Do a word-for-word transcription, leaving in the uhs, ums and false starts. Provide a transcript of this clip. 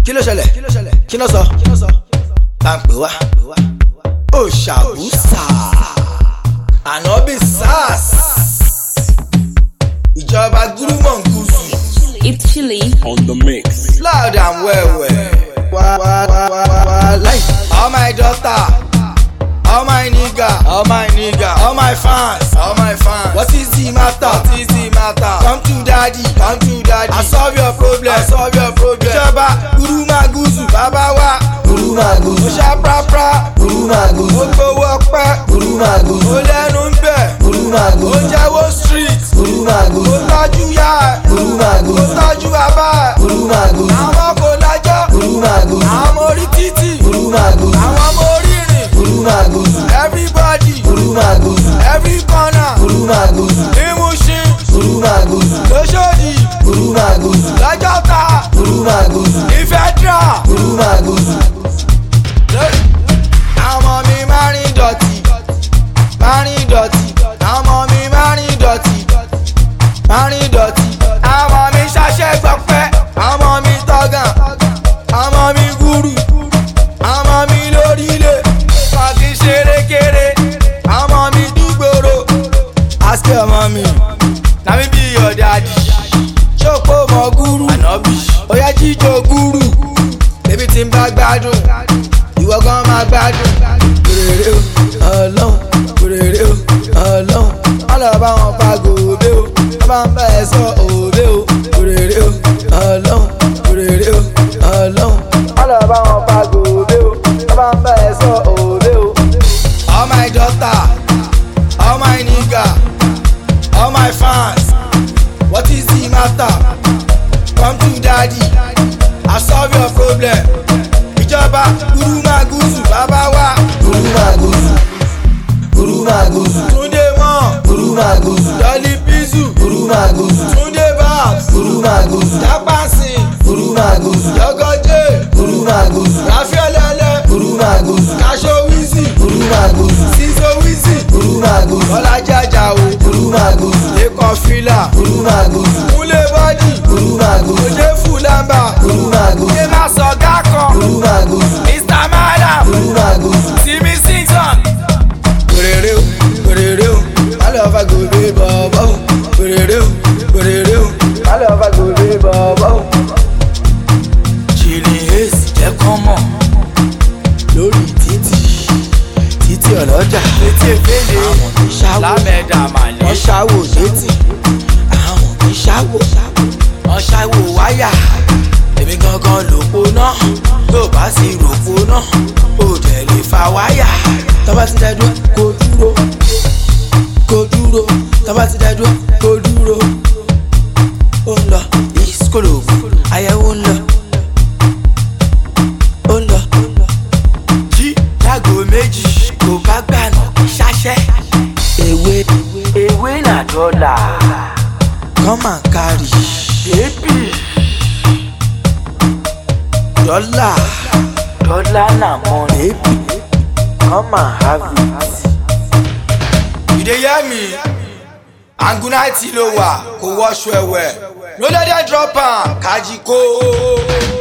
Kí ló ṣẹlẹ̀? Kí ló sọ? Bá ń pè wá. Ó ṣàbùsà. Ànábì sars. Ìjọba gúrúmọ̀ ń gúúsù. It's Chili on the mix. Loud and well well. Wá wá wá wá wá like. All my daughter, all my nigga, all my nigga, all my fans, all my fans. What is the matter? What is the matter? Come to daddy, come to daddy. I solve your problem, I solve your problem. Ìjọba gúrúmọ̀ gúúsù, bàbá wa. Gúrúmọ̀ gúúsù. Ó ṣá prapra. Gúrúmọ̀ gúúsù. Ó gbowó ọpẹ́. Gúrúmọ̀ gúúsù. Ó lẹ́nu ń bẹ̀. Gúrúmọ̀ gúúsù. Ó jẹ́wọ́ street. Gúrúmọ̀ gúúsù. Ó tọ́jú yá ẹ̀. Gúrúmọ̀ gúúsù. Ó tọ́jú bàbá ẹ̀. Gúrúmọ̀ gúúsù. Àwọn kò lájọ́. Gúrúmọ̀ gúúsù. Àwọn ọmọ orí títì. Gúrúmọ̀ gúúsù. Àwọn ọmọ orí rìn. Gúrúmọ̀ gúúsù. Everybody. Gúrúmọ̀ gúúsù. Every corner. Gúrúmọ̀ gúúsù. Ìmúṣin. Gúrúmọ̀ gúúsù. Lóṣòdì. Gúrúmọ̀ gúúsù. Lọ́jọ́ta. Gúrúmọ̀ gúúsù. Ìfẹ́dra. Gúrúmọ̀ gúúsù. Àwọn ọmọ mi máa rìn dọ̀tí. Máa rìn dọ̀tí. Àwọn ọmọ mi máa rìn dọ̀tí. Máa rìn dọ̀tí. Àwọn ọmọ mi ṣaṣẹ́ gbọ̀pẹ́. Àwọn ọmọ mi tọ́gàn. Àwọn ọmọ mi gúrú. Àwọn ọmọ mi lórílẹ̀. Wọ́n kì í ṣeré kéré. Àwọn ọmọ mi dúgbòrò. Ask your mommy. Na me be your daddy. Ṣòpó mọ gúrú. Ànábì. Ó yẹ jíjó gúrú. Bébí tí ń bá gbádùn. Ìwọ gan máa gbádùn. Kòrèrè o, ọlọ́run. Kòrèrè o, ọlọ́run. Wọ́n lọ bá wọn fa gòbé o. Wọ́n bá ń bá ẹ sọ òbé o. Kòrèrè o, ọlọ́run. Kòrèrè o, ọlọ́run. Wọ́n lọ bá wọn fa gòbé o. Wọ́n bá ń bá ẹ sọ òbé o. All my daughter, all my nigga, all my fans. What is the matter? Come to daddy. I solve your problem. Ìjọba gúrúmọ̀ gúúsù bàbá wa. Gúrúmọ̀ gúúsù. Gúrúmọ̀ gúúsù. Túndé mọ̀. Gúrúmọ̀ gúúsù. Dolly Pizzu. Gúrúmọ̀ gúúsù. Túndé Babs. Gúrúmọ̀ gúúsù. Jápàsì. Gúrúmọ̀ gúúsù. Jọgọjẹ. Gúrúmọ̀ gúúsù. Rafiolele. Gúrúmọ̀ gúúsù. Kasho Wizzy. Gúrúmọ̀ gúúsù. Sizo Wizzy. Gúrúmọ̀ gúúsù. Bọ́lájí Àjàó. Gúrúmọ̀ gúúsù. Lẹ́kàn Fila. Gúrúmọ̀ gúúsù. Kúnlé Bọ́dì. Gúrúmọ̀ gúúsù. Oje Fulamba. Gúrúmọ̀ gúúsù. Ṣé máa sọ gákan? Gúrúmọ̀ gúúsù. mister Madam. Gúrúmọ̀ gúúsù. Simi Simpson. Kòrèrè o, kòrèrè o, má lọ fa gòbè bọ̀bọ̀ o. Kòrèrè o, kòrèrè o, má lọ fa gòbè bọ̀bọ̀ o. Chili Ace jẹ́ kán mọ̀ lórí títì, títì ọlọ́jà. Létí èfèlè, àwọn mi ṣáwó, lámẹ̀dà màlẹ́. Wọ́n ṣáwó létí, àwọn mi ṣáwó, wọ́n ṣáwó wáyà. Èmi gangan lòpó náà, tó bá sì ròpó náà, ó dẹ̀ lè fa wáyà. Tọ́ba ti dá dúró, kò dúró, kò dúró. Tọ́ba ti dá dúró, kò dúró. Ó ń lọ, ìsíkòlòbù, ayẹwo ń lọ. Ó ń lọ, jí lágò méjì, kò bá gbànà ṣáṣẹ́. Ewé, ewé nà dọ́là. Come and carry. Baby. Dọ́là. Dọ́là nà money. Baby. Come and have it. You dey hear me? Angunati ló wà, kò wọ́ṣọ ẹ̀wẹ̀. No let them drop am, Kajiko.